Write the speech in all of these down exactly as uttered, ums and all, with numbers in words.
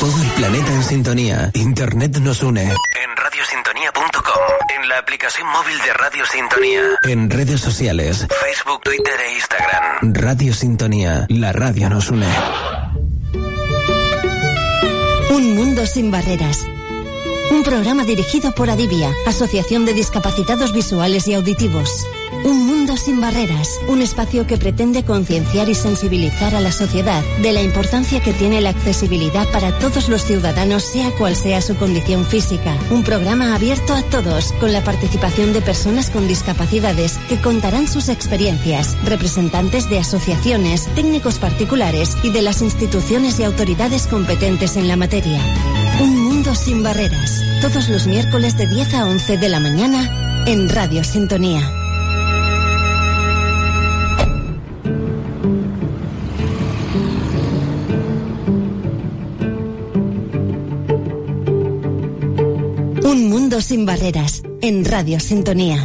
Todo el planeta en sintonía. Internet nos une. En radio sintonía punto com. En la aplicación móvil de Radio Sintonía. En redes sociales. Facebook, Twitter e Instagram. Radio Sintonía. La radio nos une. Un mundo sin barreras. Un programa dirigido por Adivia, Asociación de Discapacitados Visuales y Auditivos. Un mundo sin barreras, un espacio que pretende concienciar y sensibilizar a la sociedad de la importancia que tiene la accesibilidad para todos los ciudadanos, sea cual sea su condición física. Un programa abierto a todos, con la participación de personas con discapacidades que contarán sus experiencias, representantes de asociaciones, técnicos particulares y de las instituciones y autoridades competentes en la materia. Un mundo sin barreras, todos los miércoles de diez a once de la mañana en Radio Sintonía. Un mundo sin barreras en Radio Sintonía.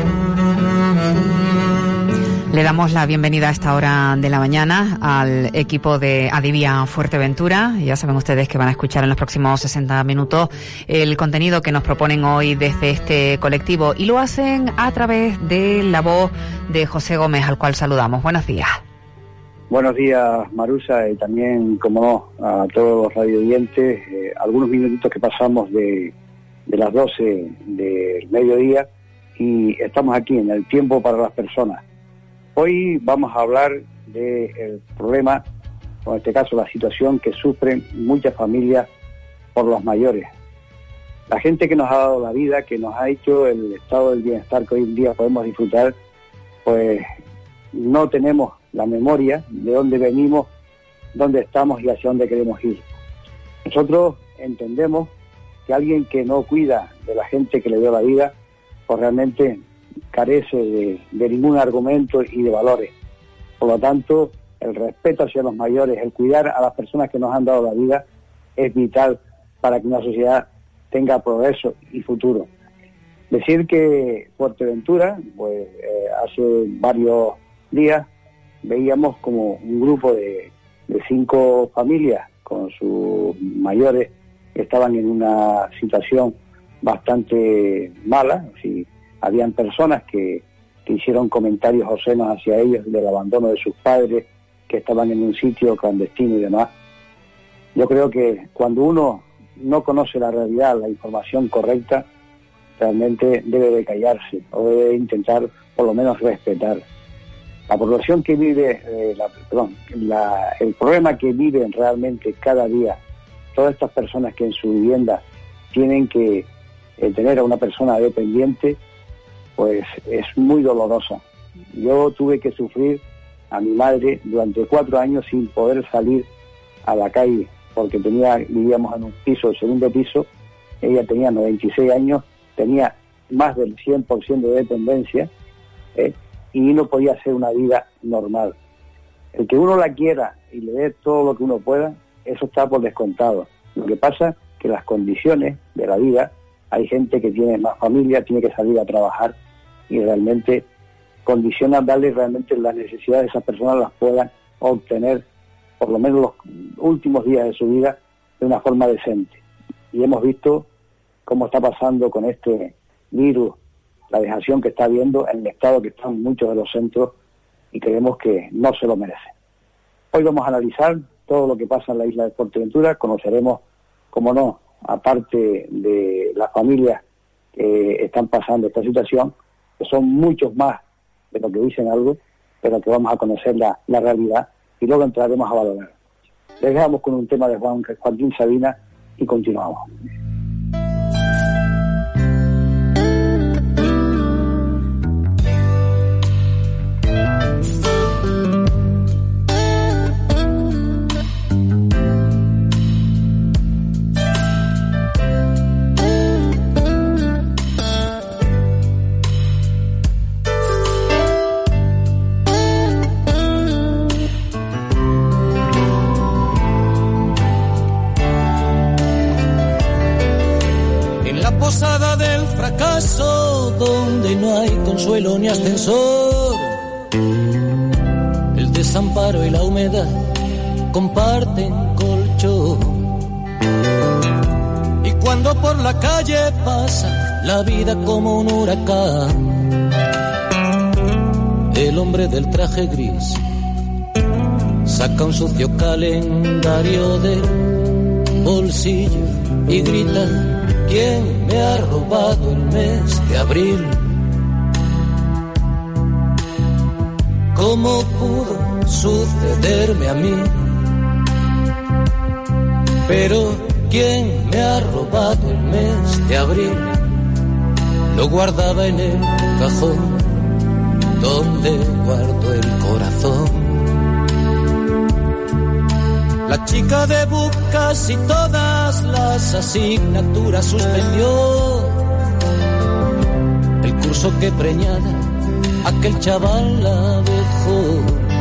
Le damos la bienvenida a esta hora de la mañana al equipo de Adivia Fuerteventura. Ya saben ustedes que van a escuchar en los próximos sesenta minutos el contenido que nos proponen hoy desde este colectivo, y lo hacen a través de la voz de José Gómez, al cual saludamos. Buenos días. Buenos días, Marusa, y también, como no, a todos los radioyentes. Eh, algunos minutitos que pasamos de, de las doce del mediodía, y estamos aquí en el tiempo para las personas. Hoy vamos a hablar del problema, o en este caso la situación que sufren muchas familias por los mayores. La gente que nos ha dado la vida, que nos ha hecho el estado del bienestar que hoy en día podemos disfrutar, pues no tenemos la memoria de dónde venimos, dónde estamos y hacia dónde queremos ir. Nosotros entendemos que alguien que no cuida de la gente que le dio la vida, pues realmente carece de, de ningún argumento y de valores. Por lo tanto, el respeto hacia los mayores, el cuidar a las personas que nos han dado la vida, es vital para que una sociedad tenga progreso y futuro. Decir que Fuerteventura, pues eh, hace varios días veíamos como un grupo de, de cinco familias con sus mayores que estaban en una situación bastante mala. Así, habían personas que, que hicieron comentarios obscenos hacia ellos del abandono de sus padres, que estaban en un sitio clandestino y demás. Yo creo que cuando uno no conoce la realidad, la información correcta, realmente debe de callarse o debe intentar por lo menos respetar. La población que vive, eh, la, perdón, la, el problema que viven realmente cada día todas estas personas que en su vivienda tienen que eh, tener a una persona dependiente, pues es muy dolorosa. Yo tuve que sufrir a mi madre durante cuatro años sin poder salir a la calle, porque tenía, vivíamos en un piso, el segundo piso. Ella tenía noventa y seis años, tenía más del cien por ciento de dependencia, ¿eh? y no podía hacer una vida normal. El que uno la quiera y le dé todo lo que uno pueda, eso está por descontado. Lo que pasa es que las condiciones de la vida, hay gente que tiene más familia, tiene que salir a trabajar, y realmente condicionan darle realmente las necesidades de esas personas las puedan obtener por lo menos los últimos días de su vida de una forma decente. Y hemos visto cómo está pasando con este virus, la dejación que está habiendo, en el estado que están muchos de los centros, y creemos que no se lo merecen. Hoy vamos a analizar todo lo que pasa en la isla de Fuerteventura. Conoceremos, como no, aparte de las familias que están pasando esta situación, que son muchos más de lo que dicen algo, pero que vamos a conocer la, la realidad y luego entraremos a valorar. Les dejamos con un tema de Juan, Joaquín Sabina y continuamos. Donde no hay consuelo ni ascensor, el desamparo y la humedad comparten colchón. Cuando por la calle pasa la vida como un huracán, el hombre del traje gris saca un sucio calendario del bolsillo y grita: ¿quién me ha robado el mes de abril? ¿Cómo pudo sucederme a mí? Pero ¿quién me ha robado el mes de abril? Lo guardaba en el cajón donde guardo el corazón. La chica de Bucas y todas las asignaturas suspendió. El curso que preñada aquel chaval la dejó.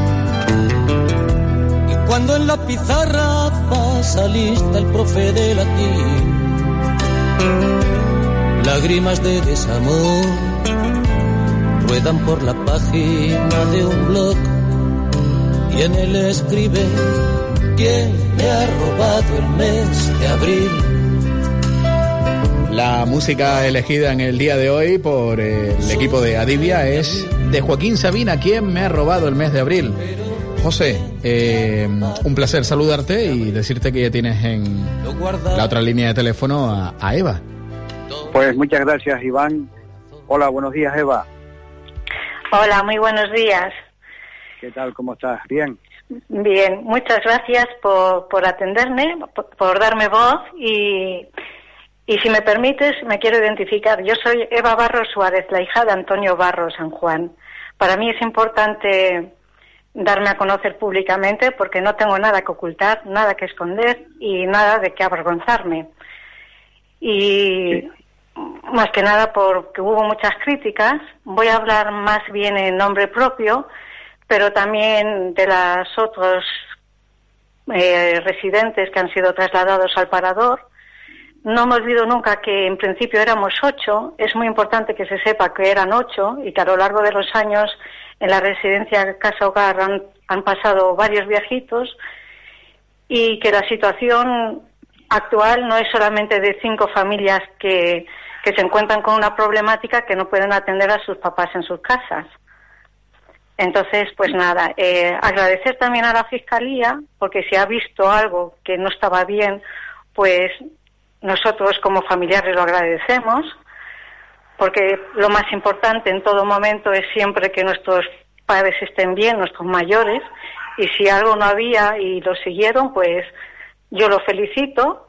Y cuando en la pizarra pasa lista el profe de latín, lágrimas de desamor ruedan por la página de un blog y en él escribe: ¿quién me ha robado el mes de abril? La música elegida en el día de hoy por eh, el equipo de Adivia es de Joaquín Sabina, ¿quién me ha robado el mes de abril? José, eh, un placer saludarte y decirte que ya tienes en la otra línea de teléfono a, a Eva. Pues muchas gracias, Iván. Hola, buenos días, Eva. Hola, muy buenos días. ¿Qué tal? ¿Cómo estás? ¿Bien? Bien, muchas gracias por, por atenderme, por, por darme voz y, y si me permites, me quiero identificar. Yo soy Eva Barros Suárez, la hija de Antonio Barros San Juan. Para mí es importante darme a conocer públicamente porque no tengo nada que ocultar, nada que esconder y nada de qué avergonzarme. Y sí. Más que nada porque hubo muchas críticas, voy a hablar más bien en nombre propio, pero también de las otros eh, residentes que han sido trasladados al parador. No me olvido nunca que en principio éramos ocho, es muy importante que se sepa que eran ocho y que a lo largo de los años en la residencia Casa Hogar han, han pasado varios viejitos y que la situación actual no es solamente de cinco familias que, que se encuentran con una problemática que no pueden atender a sus papás en sus casas. Entonces, pues nada, eh, agradecer también a la Fiscalía, porque si ha visto algo que no estaba bien, pues nosotros como familiares lo agradecemos, porque lo más importante en todo momento es siempre que nuestros padres estén bien, nuestros mayores, y si algo no había y lo siguieron, pues yo lo felicito.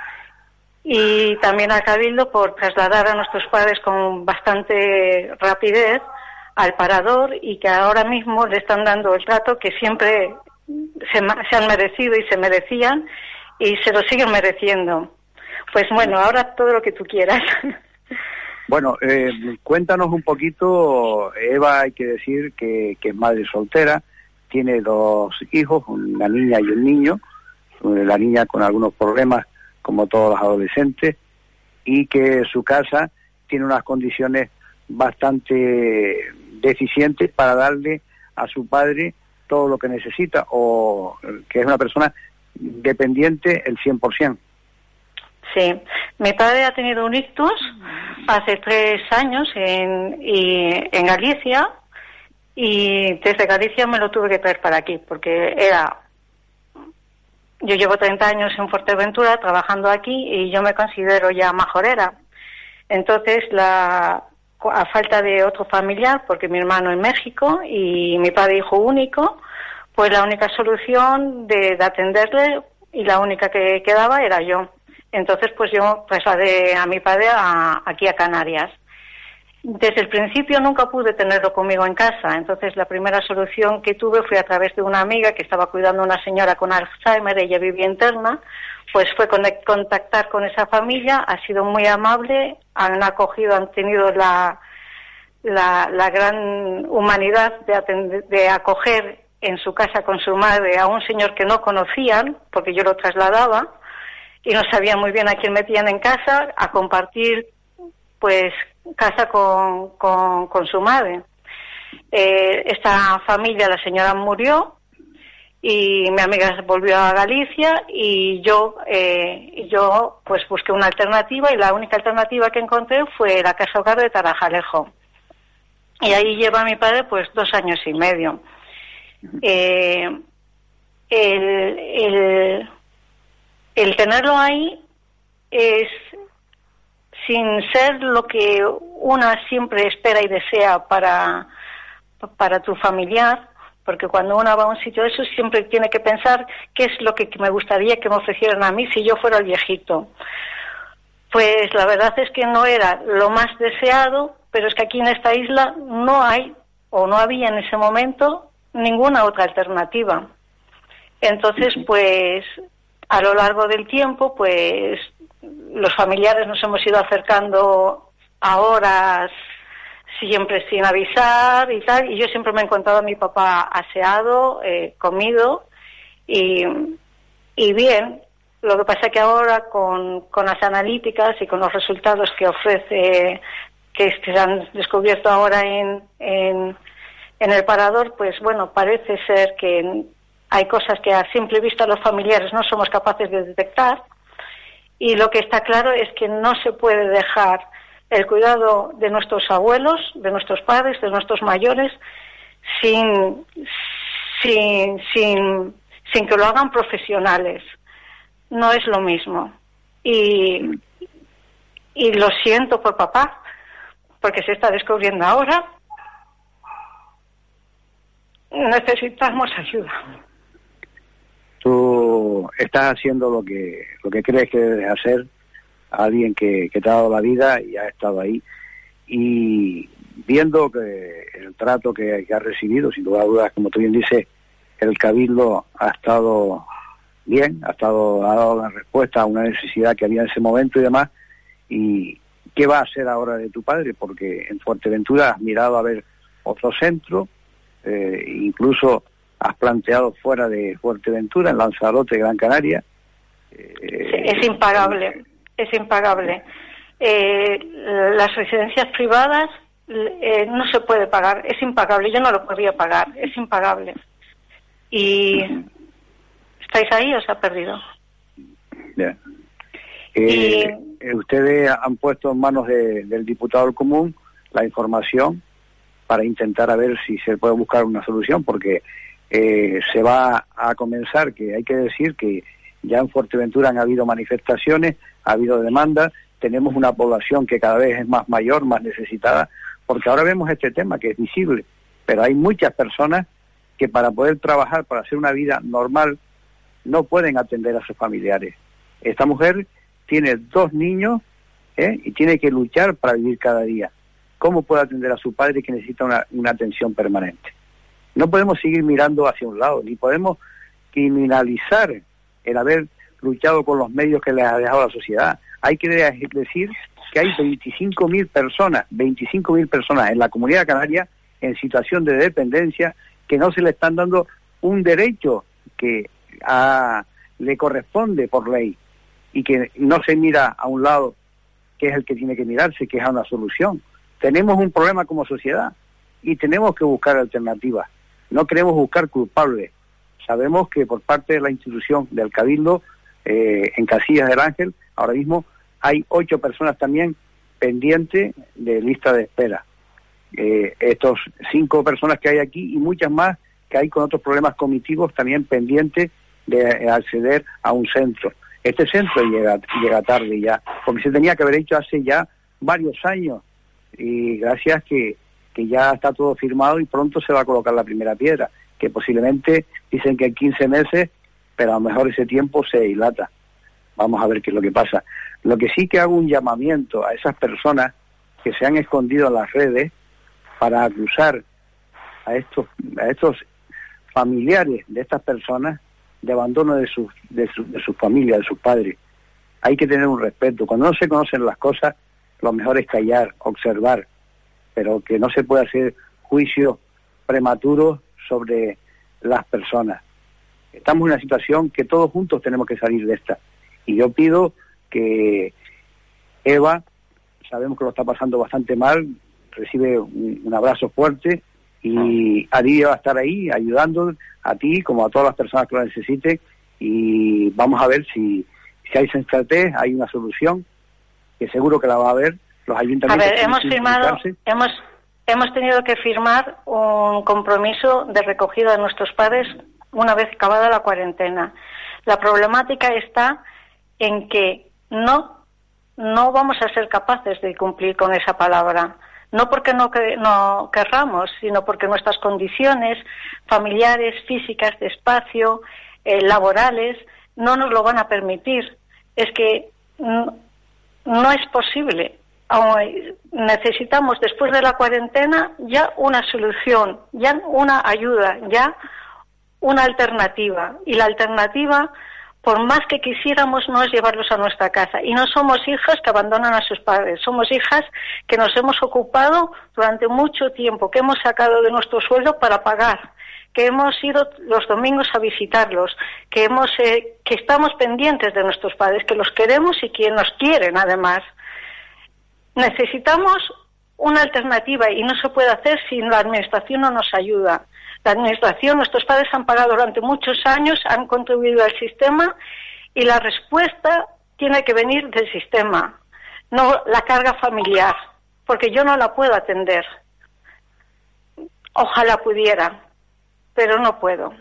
Y también al Cabildo por trasladar a nuestros padres con bastante rapidez al parador y que ahora mismo le están dando el trato que siempre se, se han merecido y se merecían y se lo siguen mereciendo. Pues bueno, ahora todo lo que tú quieras. Bueno, eh, cuéntanos un poquito. Eva, hay que decir que, que es madre soltera, tiene dos hijos, una niña y un niño, la niña con algunos problemas como todos los adolescentes, y que su casa tiene unas condiciones bastante deficientes para darle a su padre todo lo que necesita, o que es una persona dependiente el cien por ciento. Sí, mi padre ha tenido un ictus hace tres años en, y, en Galicia, y desde Galicia me lo tuve que traer para aquí, porque era... Yo llevo treinta años en Fuerteventura trabajando aquí y yo me considero ya majorera. Entonces, la, a falta de otro familiar, porque mi hermano en México y mi padre hijo único, pues la única solución de, de atenderle y la única que quedaba era yo. Entonces, pues yo trasladé a mi padre a, aquí a Canarias. Desde el principio nunca pude tenerlo conmigo en casa, entonces la primera solución que tuve fue a través de una amiga que estaba cuidando a una señora con Alzheimer, ella vivía interna, pues fue contactar con esa familia, ha sido muy amable, han acogido, han tenido la, la, la gran humanidad de, atender, de acoger en su casa con su madre a un señor que no conocían, porque yo lo trasladaba, y no sabían muy bien a quién metían en casa, a compartir pues casa con, con, con su madre. Eh, esta familia, la señora murió y mi amiga volvió a Galicia y yo eh, yo pues busqué una alternativa, y la única alternativa que encontré fue la Casa Hogar de Tarajalejo, y ahí lleva mi padre pues dos años y medio. Eh, el, el, el tenerlo ahí es, sin ser lo que una siempre espera y desea para, para tu familiar, porque cuando uno va a un sitio de eso siempre tiene que pensar qué es lo que me gustaría que me ofrecieran a mí si yo fuera el viejito. Pues la verdad es que no era lo más deseado, pero es que aquí en esta isla no hay, o no había en ese momento, ninguna otra alternativa. Entonces, pues, a lo largo del tiempo, pues, los familiares nos hemos ido acercando a horas siempre sin avisar y tal, y yo siempre me he encontrado a mi papá aseado, eh, comido y, y bien. Lo que pasa es que ahora con, con las analíticas y con los resultados que ofrece, que se han descubierto ahora en, en, en el parador, pues bueno, parece ser que hay cosas que a simple vista los familiares no somos capaces de detectar, y lo que está claro es que no se puede dejar el cuidado de nuestros abuelos, de nuestros padres, de nuestros mayores, sin, sin, sin, sin que lo hagan profesionales. No es lo mismo. Y, y lo siento por papá, porque se está descubriendo ahora. Necesitamos ayuda. Tú estás haciendo lo que lo que crees que debes hacer, a alguien que, que te ha dado la vida y ha estado ahí, y viendo que el trato que, que ha recibido, sin lugar a dudas, como tú bien dices, el Cabildo ha estado bien, ha estado ha dado la respuesta a una necesidad que había en ese momento y demás. ¿Y qué va a hacer ahora de tu padre? Porque en Fuerteventura has mirado a ver otro centro, eh, incluso has planteado fuera de Fuerteventura, en Lanzarote, Gran Canaria. Eh, es impagable, es impagable. Eh, las residencias privadas eh, no se puede pagar, es impagable, yo no lo podría pagar, es impagable. Y ¿estáis ahí o se ha perdido? Yeah. Eh, y... Ustedes han puesto en manos de, del diputado del común la información para intentar a ver si se puede buscar una solución, porque eh, se va a comenzar, que hay que decir que ya en Fuerteventura han habido manifestaciones, ha habido demandas, tenemos una población que cada vez es más mayor, más necesitada, porque ahora vemos este tema que es visible, pero hay muchas personas que para poder trabajar, para hacer una vida normal, no pueden atender a sus familiares. Esta mujer tiene dos niños ¿eh? y tiene que luchar para vivir cada día. ¿Cómo puede atender a su padre que necesita una, una atención permanente? No podemos seguir mirando hacia un lado, ni podemos criminalizar el haber luchado con los medios que les ha dejado la sociedad. Hay que decir que hay veinticinco mil personas, veinticinco mil personas en la Comunidad Canaria en situación de dependencia, que no se le están dando un derecho que a, le corresponde por ley, y que no se mira a un lado, que es el que tiene que mirarse, que es a una solución. Tenemos un problema como sociedad y tenemos que buscar alternativas. No queremos buscar culpables. Sabemos que por parte de la institución del Cabildo, eh, en Casillas del Ángel, ahora mismo hay ocho personas también pendientes de lista de espera. Eh, estos cinco personas que hay aquí y muchas más que hay con otros problemas cognitivos también pendientes de acceder a un centro. Este centro llega, llega tarde ya, porque se tenía que haber hecho hace ya varios años, y gracias que, que ya está todo firmado y pronto se va a colocar la primera piedra, que posiblemente dicen que en quince meses, pero a lo mejor ese tiempo se dilata. Vamos a ver qué es lo que pasa. Lo que sí que hago un llamamiento a esas personas que se han escondido en las redes para acusar a estos a estos familiares de estas personas de abandono de sus de su, de sus familias, de sus padres. Hay que tener un respeto. Cuando no se conocen las cosas, lo mejor es callar, observar, pero que no se puede hacer juicios prematuros sobre las personas. Estamos en una situación que todos juntos tenemos que salir de esta. Y yo pido que Eva, sabemos que lo está pasando bastante mal, recibe un, un abrazo fuerte, Y Adivia va a estar ahí ayudando a ti como a todas las personas que lo necesiten, y vamos a ver si, si hay sensatez, hay una solución, que seguro que la va a haber. Los ayuntamientos... A ver, hemos firmado, hemos, hemos tenido que firmar un compromiso de recogida de nuestros padres una vez acabada la cuarentena. La problemática está en que no, no vamos a ser capaces de cumplir con esa palabra. No porque no, que, no querramos, sino porque nuestras condiciones familiares, físicas, de espacio, eh, laborales, no nos lo van a permitir. Es que no, no es posible. Necesitamos, después de la cuarentena, ya una solución, ya una ayuda, ya una alternativa. Y la alternativa, por más que quisiéramos, no es llevarlos a nuestra casa. Y no somos hijas que abandonan a sus padres, somos hijas que nos hemos ocupado durante mucho tiempo, que hemos sacado de nuestro sueldo para pagar, que hemos ido los domingos a visitarlos, que hemos eh, que estamos pendientes de nuestros padres, que los queremos y que nos quieren además. Necesitamos una alternativa y no se puede hacer si la administración no nos ayuda. La administración, nuestros padres han pagado durante muchos años, han contribuido al sistema, y la respuesta tiene que venir del sistema, no la carga familiar, porque yo no la puedo atender. Ojalá pudiera, pero no puedo.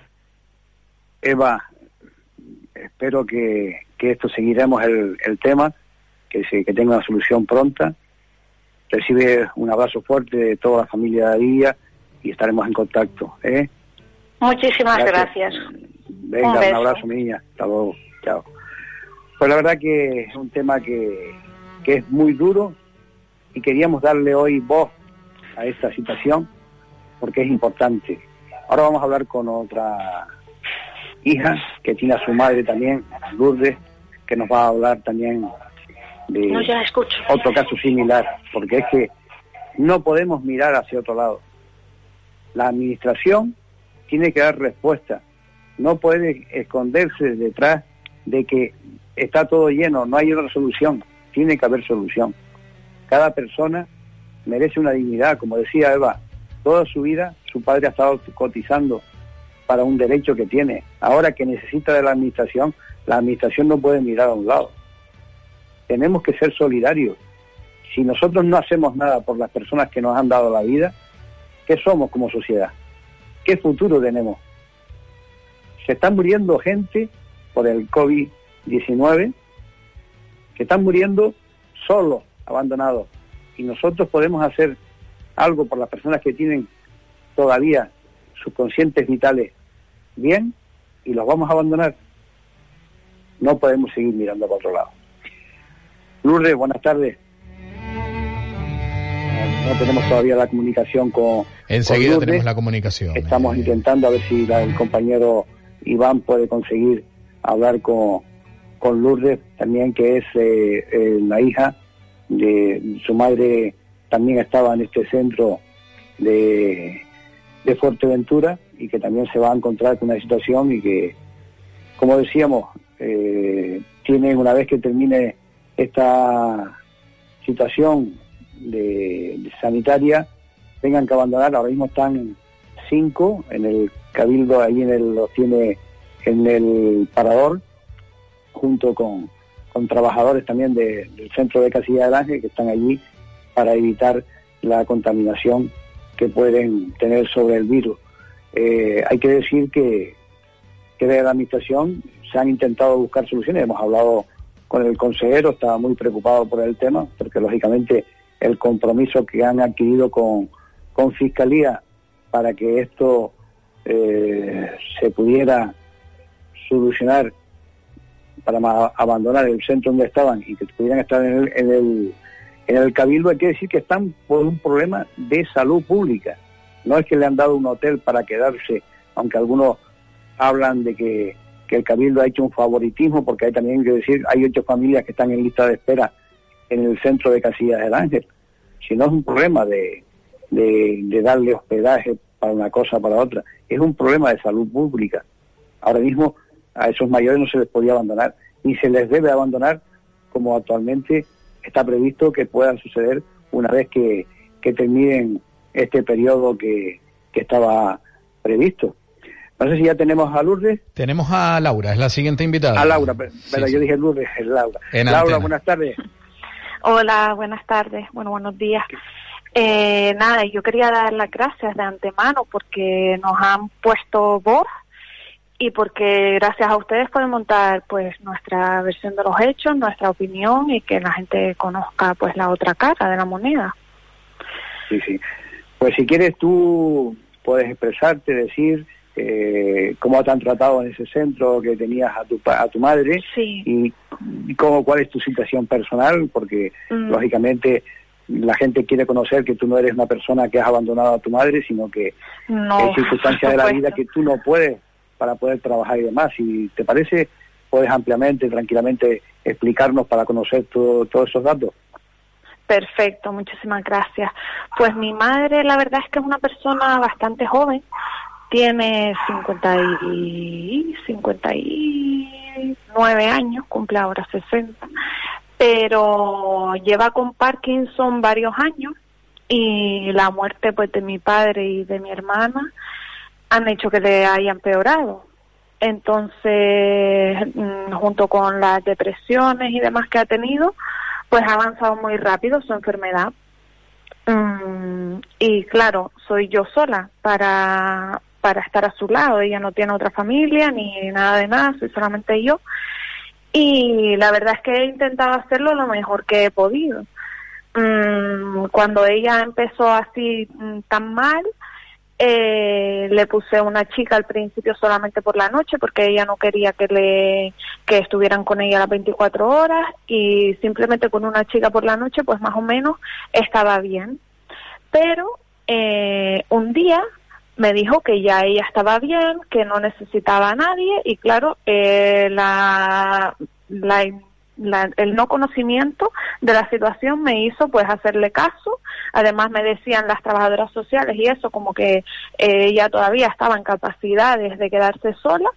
Eva, espero que, que esto seguiremos el, el tema, que, se, que tenga una solución pronta. Recibe un abrazo fuerte de toda la familia de Adivia y estaremos en contacto. ¿eh? Muchísimas gracias. gracias. Venga, un, un abrazo, mi niña. Hasta luego. Chao. Pues la verdad que es un tema que, que es muy duro, y queríamos darle hoy voz a esta situación porque es importante. Ahora vamos a hablar con otra hija que tiene a su madre también, Lourdes, que nos va a hablar también de no, ya escucho. otro caso similar, porque es que no podemos mirar hacia otro lado. La administración tiene que dar respuesta, no puede esconderse detrás de que está todo lleno, no hay otra solución, tiene que haber solución. Cada persona merece una dignidad, como decía Eva, toda su vida su padre ha estado cotizando para un derecho que tiene. Ahora que necesita de la administración, la administración no puede mirar a un lado. Tenemos que ser solidarios. Si nosotros no hacemos nada por las personas que nos han dado la vida, ¿qué somos como sociedad? ¿Qué futuro tenemos? Se están muriendo gente por el COVID diecinueve, que están muriendo solos, abandonados. Y nosotros podemos hacer algo por las personas que tienen todavía sus conscientes vitales bien, y los vamos a abandonar. No podemos seguir mirando para otro lado. Lourdes, buenas tardes. No tenemos todavía la comunicación con Enseguida con tenemos la comunicación. Estamos eh. intentando a ver si la, el compañero Iván puede conseguir hablar con, con Lourdes, también, que es eh, eh, la hija de su madre. También estaba en este centro de, de Fuerteventura, y que también se va a encontrar con una situación, y que, como decíamos, eh, tiene, una vez que termine esta situación de, de sanitaria, tengan que abandonar. Ahora mismo están cinco en el Cabildo, ahí en el, los tiene en el Parador, junto con, con trabajadores también de, del centro de Casilla del Ángel, que están allí para evitar la contaminación que pueden tener sobre el virus. Eh, hay que decir que, que desde la administración se han intentado buscar soluciones. Hemos hablado con el consejero, estaba muy preocupado por el tema, porque lógicamente el compromiso que han adquirido con, con Fiscalía para que esto eh, se pudiera solucionar, para ma- abandonar el centro donde estaban y que pudieran estar en el, en el en el Cabildo, hay que decir que están por un problema de salud pública. No es que le han dado un hotel para quedarse, aunque algunos hablan de que, que el Cabildo ha hecho un favoritismo, porque hay también que decir, hay ocho familias que están en lista de espera en el centro de Casillas del Ángel. Si no es un problema de, de, de darle hospedaje para una cosa o para otra, es un problema de salud pública. Ahora mismo a esos mayores no se les podía abandonar, ni se les debe abandonar, como actualmente está previsto que pueda suceder una vez que, que terminen este periodo que, que estaba previsto. No sé si ya tenemos a Lourdes. Tenemos a Laura, es la siguiente invitada. A Laura, pero sí, yo sí. dije Lourdes, es Laura. En Laura, antena. Buenas tardes. Hola, buenas tardes. Bueno, buenos días. Eh, nada, yo quería dar las gracias de antemano porque nos han puesto voz y porque gracias a ustedes podemos montar pues nuestra versión de los hechos, nuestra opinión y que la gente conozca pues la otra cara de la moneda. Sí, sí. Pues si quieres tú puedes expresarte, decir eh, cómo te han tratado en ese centro que tenías a tu a tu madre, sí. y, y cómo, cuál es tu situación personal, porque mm. lógicamente la gente quiere conocer que tú no eres una persona que has abandonado a tu madre, sino que no, hay circunstancias de la vida que tú no puedes para poder trabajar y demás. Si te parece, puedes ampliamente, tranquilamente explicarnos para conocer todo, todos esos datos. Perfecto, muchísimas gracias. Pues mi madre, la verdad es que es una persona bastante joven, tiene cincuenta y cincuenta y nueve años, cumple ahora sesenta, pero lleva con Parkinson varios años y la muerte pues de mi padre y de mi hermana han hecho que le haya empeorado. Entonces, junto con las depresiones y demás que ha tenido, pues ha avanzado muy rápido su enfermedad. Um, y claro, soy yo sola para, para estar a su lado. Ella no tiene otra familia ni nada de nada, soy solamente yo. Y la verdad es que he intentado hacerlo lo mejor que he podido. Um, cuando ella empezó así um, tan mal, Eh, le puse una chica al principio solamente por la noche porque ella no quería que le que estuvieran con ella las veinticuatro horas, y simplemente con una chica por la noche pues más o menos estaba bien. Pero eh, un día me dijo que ya ella estaba bien, que no necesitaba a nadie, y claro, eh, la, la La, el no conocimiento de la situación me hizo pues hacerle caso. Además me decían las trabajadoras sociales y eso, como que eh, ella todavía estaba en capacidades de quedarse sola,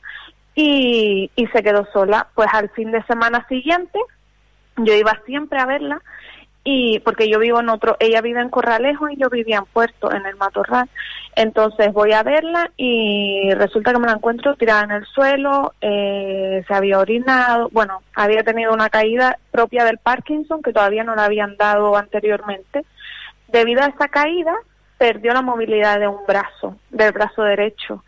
y, y se quedó sola. Pues al fin de semana siguiente yo iba siempre a verla, y porque yo vivo en otro, ella vive en Corralejo y yo vivía en Puerto, en el Matorral. Entonces voy a verla y resulta que me la encuentro tirada en el suelo, eh, se había orinado, bueno, había tenido una caída propia del Parkinson que todavía no la habían dado anteriormente. Debido a esa caída, perdió la movilidad de un brazo, del brazo derecho,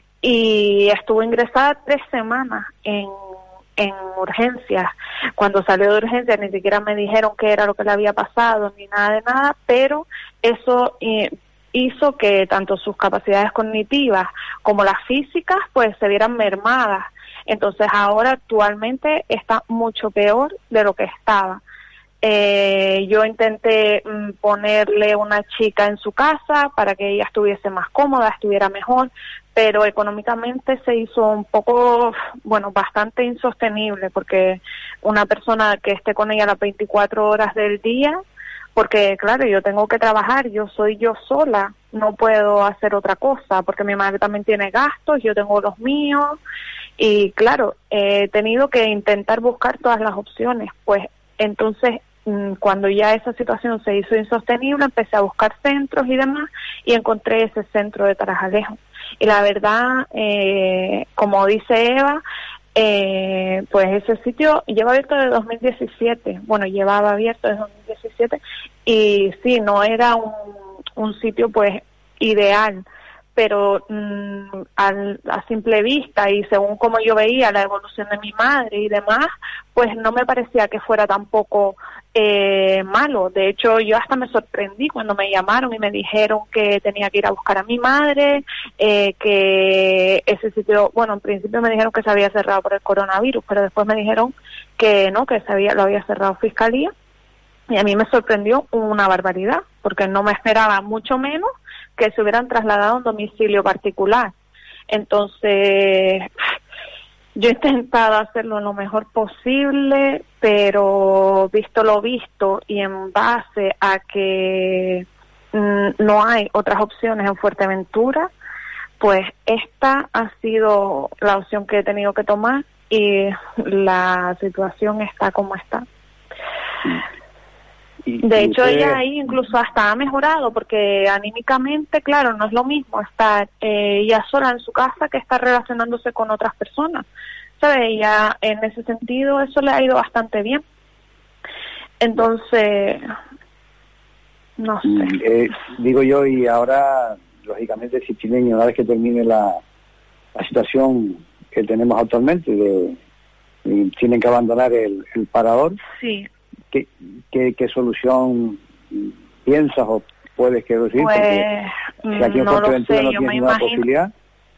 y estuvo ingresada tres semanas en en urgencias. Cuando salió de urgencias ni siquiera me dijeron qué era lo que le había pasado ni nada de nada, pero eso eh, hizo que tanto sus capacidades cognitivas como las físicas pues se vieran mermadas. Entonces ahora actualmente está mucho peor de lo que estaba. Eh, yo intenté mm, ponerle una chica en su casa para que ella estuviese más cómoda, estuviera mejor, pero económicamente se hizo un poco, bueno, bastante insostenible, porque una persona que esté con ella las veinticuatro horas del día, porque claro, yo tengo que trabajar, yo soy yo sola, no puedo hacer otra cosa, porque mi madre también tiene gastos, yo tengo los míos, y claro, he tenido que intentar buscar todas las opciones. Pues entonces, cuando ya esa situación se hizo insostenible, empecé a buscar centros y demás, y encontré ese centro de Tarajalejo. Y la verdad, eh, como dice Eva, eh, pues ese sitio lleva abierto desde dos mil diecisiete, bueno, llevaba abierto desde dos mil diecisiete, y sí, no era un, un sitio pues ideal, pero mmm, al, a simple vista y según como yo veía la evolución de mi madre y demás, pues no me parecía que fuera tampoco eh, malo. De hecho, yo hasta me sorprendí cuando me llamaron y me dijeron que tenía que ir a buscar a mi madre, eh, que ese sitio, bueno, en principio me dijeron que se había cerrado por el coronavirus, pero después me dijeron que no, que se había, lo había cerrado Fiscalía, y a mí me sorprendió una barbaridad, porque no me esperaba mucho menos que se hubieran trasladado a un domicilio particular. Entonces, yo he intentado hacerlo lo mejor posible, pero visto lo visto y en base a que mm, no hay otras opciones en Fuerteventura, pues esta ha sido la opción que he tenido que tomar, y la situación está como está. Y, de y hecho, ustedes... ella ahí incluso hasta ha mejorado, porque anímicamente, claro, no es lo mismo estar eh, ella sola en su casa que estar relacionándose con otras personas, ¿sabes? Ella, en ese sentido, eso le ha ido bastante bien. Entonces, no sé. Eh, digo yo, y ahora, lógicamente, si tienen, una vez que termine la, la situación que tenemos actualmente, de, de tienen que abandonar el, el parador, sí. ¿qué, qué, qué solución piensas o puedes que decir? Pues, porque si aquí en no lo Fuerteventura sé, no yo tienes me ninguna imagino. posibilidad.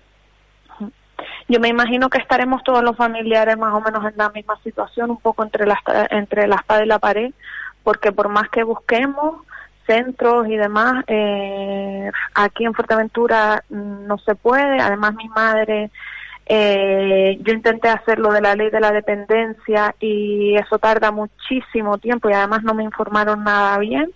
Yo me imagino que estaremos todos los familiares más o menos en la misma situación, un poco entre la, entre la espada y la pared, porque por más que busquemos centros y demás, eh, aquí en Fuerteventura no se puede. Además, mi madre, eh, yo intenté hacer lo de la ley de la dependencia y eso tarda muchísimo tiempo y además no me informaron nada bien.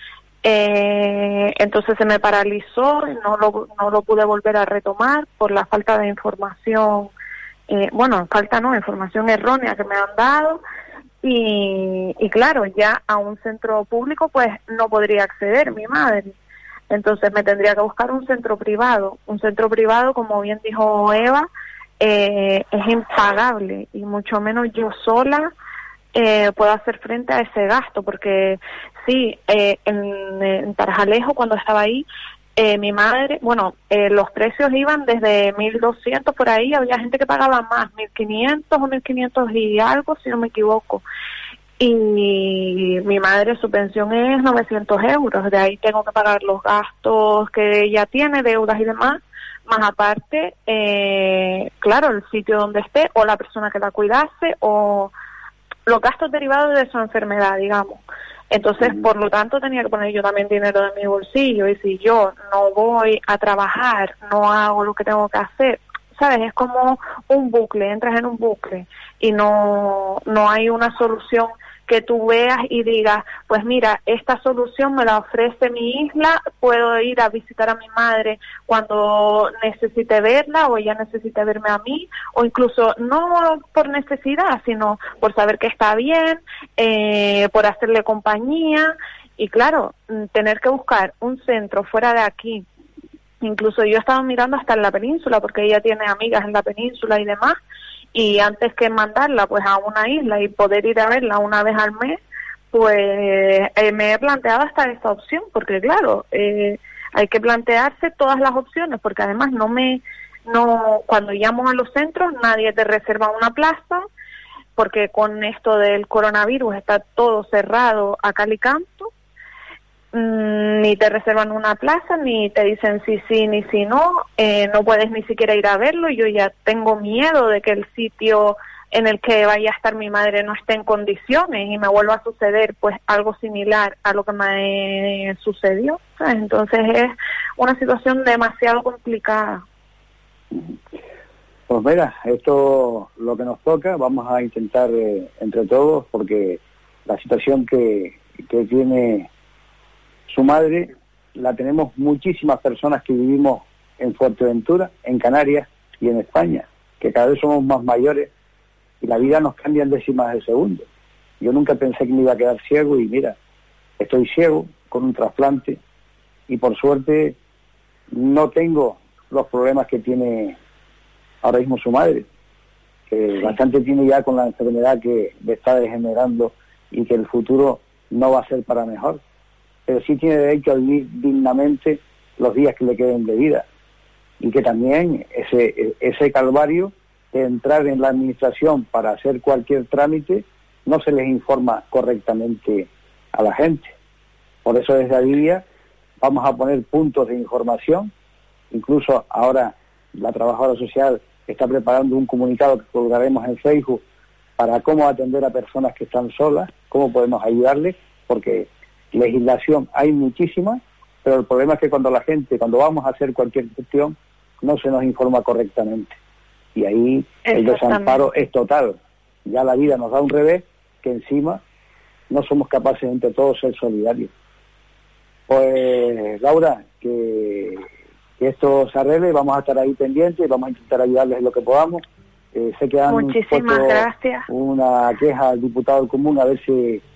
Eh, entonces se me paralizó y no lo, no lo pude volver a retomar por la falta de información, eh, bueno, falta no, información errónea que me han dado y, y claro, ya a un centro público pues no podría acceder mi madre, entonces me tendría que buscar un centro privado, un centro privado, como bien dijo Eva, eh, es impagable y mucho menos yo sola Eh, puedo hacer frente a ese gasto, porque sí, eh, en, en Tarajalejo, cuando estaba ahí, eh, mi madre, bueno, eh, los precios iban desde mil doscientos por ahí, había gente que pagaba más, mil quinientos o mil quinientos y algo, si no me equivoco. Y mi madre, su pensión es novecientos euros, de ahí tengo que pagar los gastos que ella tiene, deudas y demás, más aparte, eh, claro, el sitio donde esté, o la persona que la cuidase, o los gastos derivados de su enfermedad, digamos. Entonces, mm. por lo tanto, tenía que poner yo también dinero de mi bolsillo, y si yo no voy a trabajar, no hago lo que tengo que hacer, ¿sabes? Es como un bucle, entras en un bucle y no, no hay una solución que tú veas y digas, pues mira, esta solución me la ofrece mi isla, puedo ir a visitar a mi madre cuando necesite verla o ella necesite verme a mí, o incluso no por necesidad, sino por saber que está bien, eh, por hacerle compañía, y claro, tener que buscar un centro fuera de aquí. Incluso yo estaba mirando hasta en la península, porque ella tiene amigas en la península y demás, y antes que mandarla pues a una isla y poder ir a verla una vez al mes, pues eh, me he planteado hasta esta opción, porque claro, eh, hay que plantearse todas las opciones, porque además no me, no, cuando llamo a los centros nadie te reserva una plaza, porque con esto del coronavirus está todo cerrado a cal y canto. Ni te reservan una plaza, ni te dicen si sí ni si no, eh, no puedes ni siquiera ir a verlo. Yo ya tengo miedo de que el sitio en el que vaya a estar mi madre no esté en condiciones y me vuelva a suceder pues algo similar a lo que me sucedió, ¿sabes? Entonces es una situación demasiado complicada. Pues mira, esto lo que nos toca, vamos a intentar eh, entre todos, porque la situación que, que tiene su madre la tenemos muchísimas personas que vivimos en Fuerteventura, en Canarias y en España, que cada vez somos más mayores y la vida nos cambia en décimas de segundo. Yo nunca pensé que me iba a quedar ciego y mira, estoy ciego con un trasplante y por suerte no tengo los problemas que tiene ahora mismo su madre, que sí. Bastante tiene ya con la enfermedad que le está degenerando y que el futuro no va a ser para mejor. Pero sí tiene derecho a vivir dignamente los días que le queden de vida. Y que también ese ese calvario de entrar en la administración para hacer cualquier trámite no se les informa correctamente a la gente. Por eso desde Adivia vamos a poner puntos de información. Incluso ahora la trabajadora social está preparando un comunicado que colgaremos en Facebook para cómo atender a personas que están solas, cómo podemos ayudarles, porque legislación hay muchísima, pero el problema es que cuando la gente, cuando vamos a hacer cualquier cuestión, no se nos informa correctamente. Y ahí el desamparo es total. Ya la vida nos da un revés, que encima no somos capaces entre todos ser solidarios. Pues, Laura, que, que esto se arregle, vamos a estar ahí pendientes, vamos a intentar ayudarles en lo que podamos. Eh, sé que han Muchísimas puesto gracias. una queja al diputado del común a ver si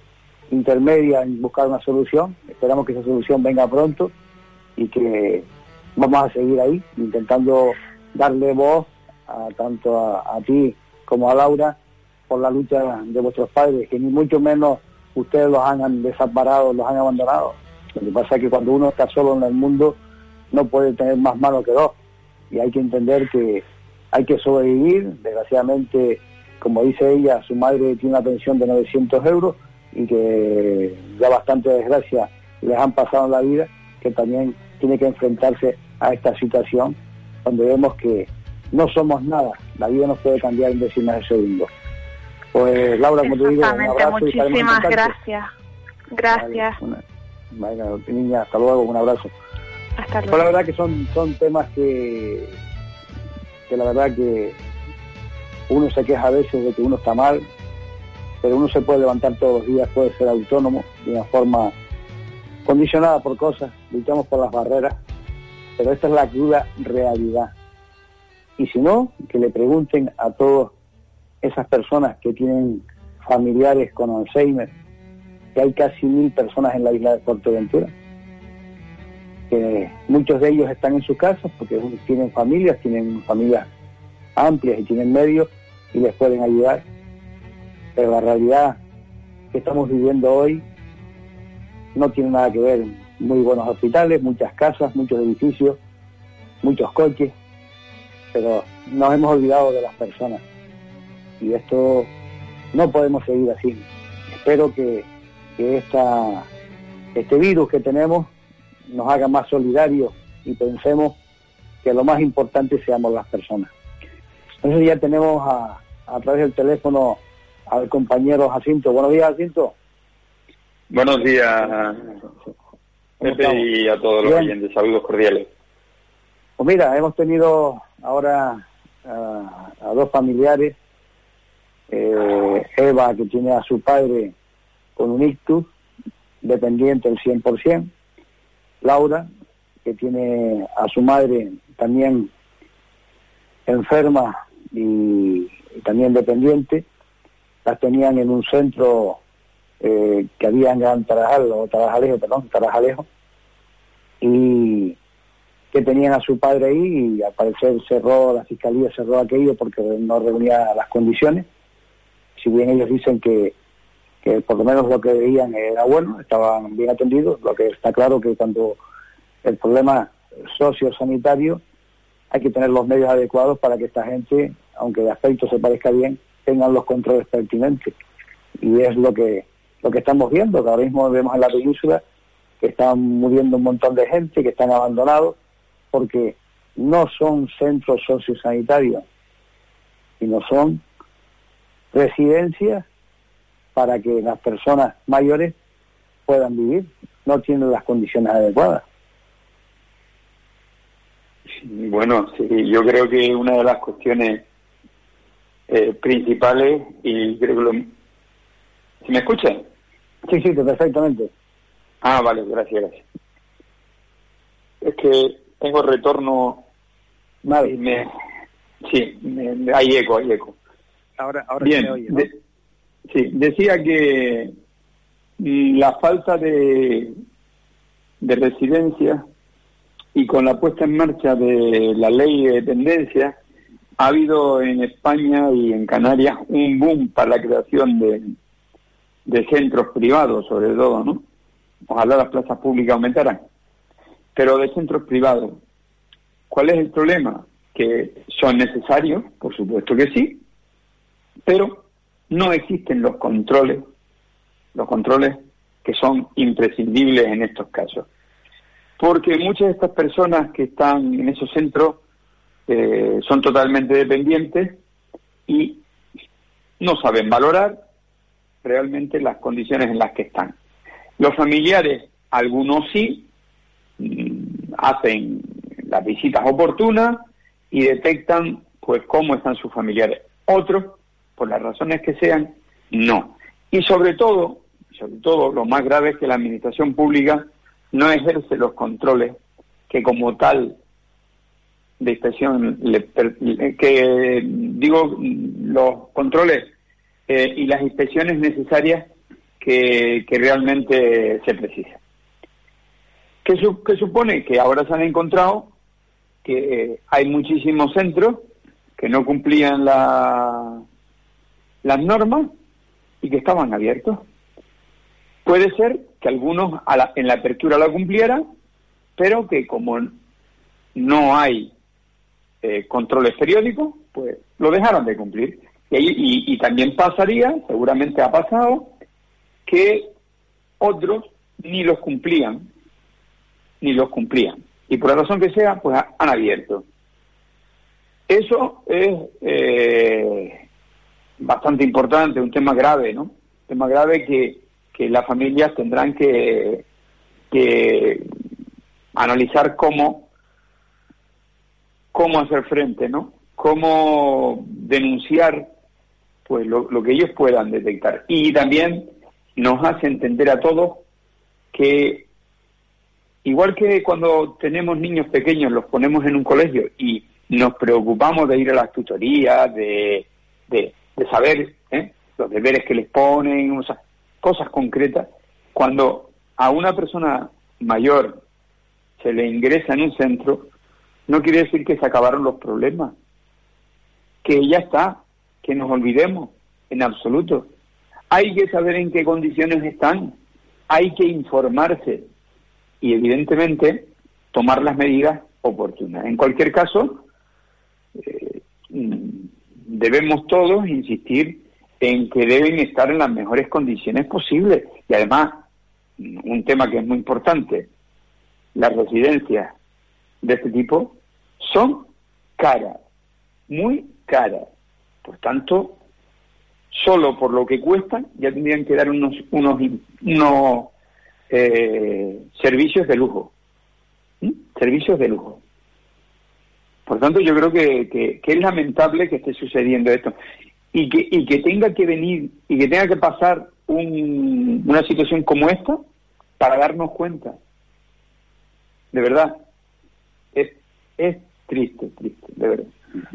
intermedia en buscar una solución. Esperamos que esa solución venga pronto y que vamos a seguir ahí intentando darle voz a, tanto a, a ti como a Laura por la lucha de vuestros padres, que ni mucho menos ustedes los han desamparado, los han abandonado. Lo que pasa es que cuando uno está solo en el mundo no puede tener más manos que dos, y hay que entender que hay que sobrevivir. Desgraciadamente, como dice ella, su madre tiene una pensión de novecientos euros y que ya bastante desgracia les han pasado en la vida, que también tiene que enfrentarse a esta situación donde vemos que no somos nada, la vida nos puede cambiar en décimas de segundo. Pues Laura, como te digo, un abrazo. Muchísimas gracias. Gracias. Vale, una, vale, niña, hasta luego, un abrazo. Hasta luego. Pues la verdad que son, son temas que, que la verdad que uno se queja a veces de que uno está mal, pero uno se puede levantar todos los días, puede ser autónomo de una forma condicionada por cosas, luchamos por las barreras, pero esta es la cruda realidad. Y si no, que le pregunten a todas esas personas que tienen familiares con Alzheimer, que hay casi mil personas en la isla de Fuerteventura, que muchos de ellos están en sus casas porque tienen familias, tienen familias amplias y tienen medios y les pueden ayudar, pero la realidad que estamos viviendo hoy no tiene nada que ver. Muy buenos hospitales, muchas casas, muchos edificios, muchos coches, pero nos hemos olvidado de las personas y esto no podemos seguir así. Espero que, que esta, este virus que tenemos nos haga más solidarios y pensemos que lo más importante seamos las personas. Entonces ya tenemos a, a través del teléfono al compañero Jacinto. Buenos días, Jacinto. Buenos días, Pepe, y a todos los Bien. oyentes. Saludos cordiales. Pues mira, hemos tenido ahora a, a dos familiares, eh, Eva, que tiene a su padre con un ictus, dependiente del cien por ciento, Laura, que tiene a su madre también enferma y, y también dependiente. Las tenían en un centro eh, que había en Gran Tarajal, o Tarajalejo, perdón, Tarajalejo, y que tenían a su padre ahí, y al parecer cerró, la fiscalía cerró aquello porque no reunía las condiciones. Si bien ellos dicen que, que por lo menos lo que veían era bueno, estaban bien atendidos, lo que está claro que cuando el problema sociosanitario hay que tener los medios adecuados para que esta gente, aunque de aspecto se parezca bien, tengan los controles pertinentes. Y es lo que lo que estamos viendo, que ahora mismo vemos en la península que están muriendo un montón de gente, que están abandonados, porque no son centros sociosanitarios, sino son residencias para que las personas mayores puedan vivir. No tienen las condiciones adecuadas. Bueno, sí, yo creo que una de las cuestiones eh, principales, y creo que lo... ¿Se me escucha? Sí, sí, perfectamente. Ah, vale, gracias, gracias. Es que tengo retorno... Vale. Me, sí, me, me, hay eco, hay eco. Ahora, ahora Bien, me oye, ¿no? de, sí, decía que la falta de, de residencia y con la puesta en marcha de la ley de dependencia ha habido en España y en Canarias un boom para la creación de, de centros privados, sobre todo, ¿no? Ojalá las plazas públicas aumentaran, pero de centros privados. ¿Cuál es el problema? Que son necesarios, por supuesto que sí, pero no existen los controles, los controles que son imprescindibles en estos casos. Porque muchas de estas personas que están en esos centros eh, son totalmente dependientes y no saben valorar realmente las condiciones en las que están. Los familiares, algunos sí, mmm, hacen las visitas oportunas y detectan pues cómo están sus familiares. Otros, por las razones que sean, no. Y sobre todo, sobre todo lo más grave es que la administración pública no ejerce los controles que como tal de inspección, le, que digo, los controles eh, y las inspecciones necesarias que, que realmente se precisa. ¿Qué, su, ¿Qué supone? Que ahora se han encontrado que eh, hay muchísimos centros que no cumplían la, las normas y que estaban abiertos. Puede ser que algunos a la, en la apertura la cumplieran, pero que como no hay eh, controles periódicos, pues lo dejaron de cumplir. Y, y, y también pasaría, seguramente ha pasado, que otros ni los cumplían, ni los cumplían. Y por la razón que sea, pues han abierto. Eso es eh, bastante importante, un tema grave, ¿no? Un tema grave que, que las familias tendrán que, que analizar cómo, cómo hacer frente, ¿no? Cómo denunciar pues lo, lo que ellos puedan detectar. Y también nos hace entender a todos que igual que cuando tenemos niños pequeños, los ponemos en un colegio y nos preocupamos de ir a las tutorías, de, de, de saber ¿eh? los deberes que les ponen, o sea, cosas concretas, cuando a una persona mayor se le ingresa en un centro, no quiere decir que se acabaron los problemas, que ya está, que nos olvidemos, en absoluto. Hay que saber en qué condiciones están, hay que informarse y evidentemente tomar las medidas oportunas. En cualquier caso, eh, debemos todos insistir en que deben estar en las mejores condiciones posibles. Y además, un tema que es muy importante, las residencias de este tipo son caras, muy caras. Por tanto, solo por lo que cuestan ya tendrían que dar unos unos unos eh, servicios de lujo. ¿Mm? Servicios de lujo. Por tanto, yo creo que, que, que es lamentable que esté sucediendo esto. Y que, y que tenga que venir, y que tenga que pasar un, una situación como esta para darnos cuenta. De verdad. Es, es triste, triste, de verdad.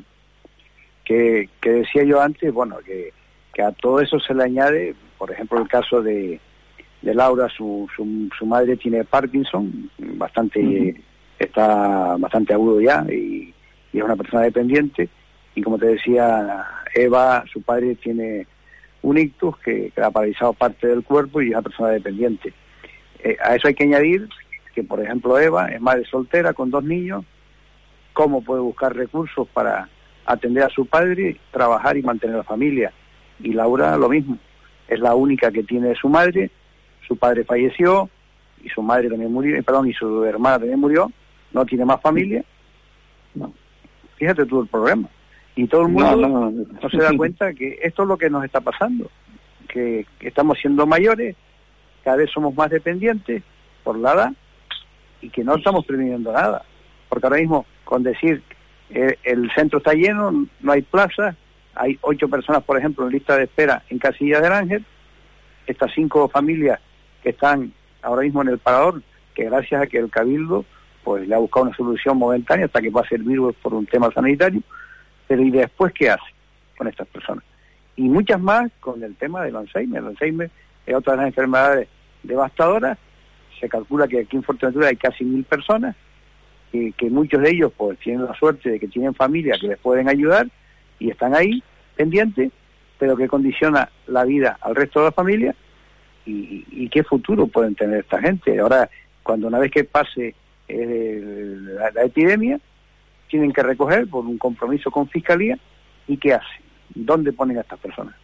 Que, que decía yo antes, bueno, que, que a todo eso se le añade, por ejemplo, el caso de, de Laura, su, su, su madre tiene Parkinson, bastante uh-huh. está bastante agudo ya, y, y es una persona dependiente, y como te decía Eva, su padre tiene un ictus que, que ha paralizado parte del cuerpo y es una persona dependiente. Eh, a eso hay que añadir que, por ejemplo, Eva es madre soltera con dos niños, ¿cómo puede buscar recursos para atender a su padre, trabajar y mantener a la familia? Y Laura lo mismo, es la única que tiene su madre, su padre falleció y su madre también murió, perdón, y su hermana también murió, no tiene más familia. No. Fíjate tú el problema. Y todo el mundo no, no, no. no se da cuenta que esto es lo que nos está pasando, que, que estamos siendo mayores, cada vez somos más dependientes por la edad y que no estamos previniendo nada. Porque ahora mismo, con decir eh, el centro está lleno, no hay plazas, hay ocho personas, por ejemplo, en lista de espera en Casillas del Ángel, estas cinco familias que están ahora mismo en el parador, que gracias a que el Cabildo pues le ha buscado una solución momentánea hasta que pase el virus por un tema sanitario, pero ¿y después qué hace con estas personas? Y muchas más con el tema del Alzheimer. El Alzheimer es otra de las enfermedades devastadoras. Se calcula que aquí en Fuerteventura hay casi mil personas, que, que muchos de ellos pues tienen la suerte de que tienen familia que les pueden ayudar y están ahí pendientes, pero que condiciona la vida al resto de la familia y, y qué futuro pueden tener esta gente. Ahora, cuando una vez que pase eh, la, la epidemia, tienen que recoger por un compromiso con Fiscalía, ¿y qué hacen? ¿Dónde ponen a estas personas?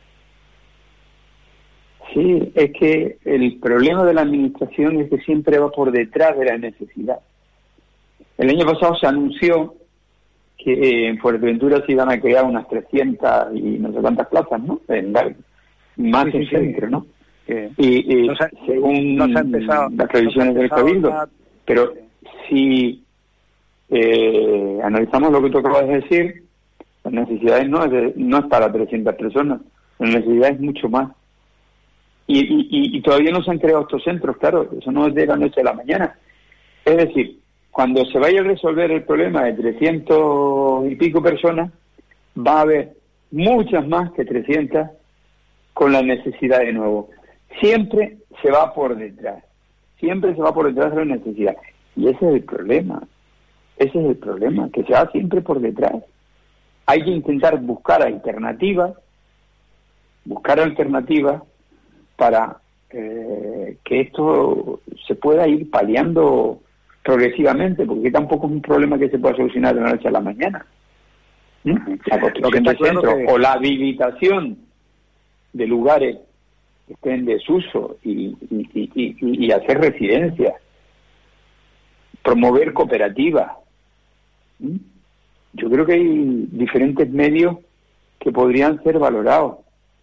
Sí, es que el problema de la administración es que siempre va por detrás de la necesidad. El año pasado se anunció que en Fuerteventura se iban a crear unas trescientas y no sé cuántas plazas, ¿no? En la, más sí, sí, en centro, sí. ¿no? Eh, y, y no se, según no se ha empezado, las previsiones no del Cabildo, nada, pero si eh, analizamos lo que tú acabas de decir, las necesidades no es, de, no es para trescientas personas, la necesidad es mucho más. Y, y, y todavía no se han creado estos centros, claro, eso no es de la noche a la mañana. Es decir, cuando se vaya a resolver el problema de trescientos y pico personas, va a haber muchas más que trescientas con la necesidad de nuevo. siempre se va por detrás, siempre se va por detrás de la necesidad. Y ese es el problema, ese es el problema, que se va siempre por detrás. Hay que intentar buscar alternativas, buscar alternativas para eh, que esto se pueda ir paliando progresivamente, porque tampoco es un problema que se pueda solucionar de la noche a la mañana. ¿Mm? La construcción de centros que... o la habilitación de lugares que estén en desuso y, y, y, y, y hacer residencias, promover cooperativas. ¿Mm? Yo creo que hay diferentes medios que podrían ser valorados.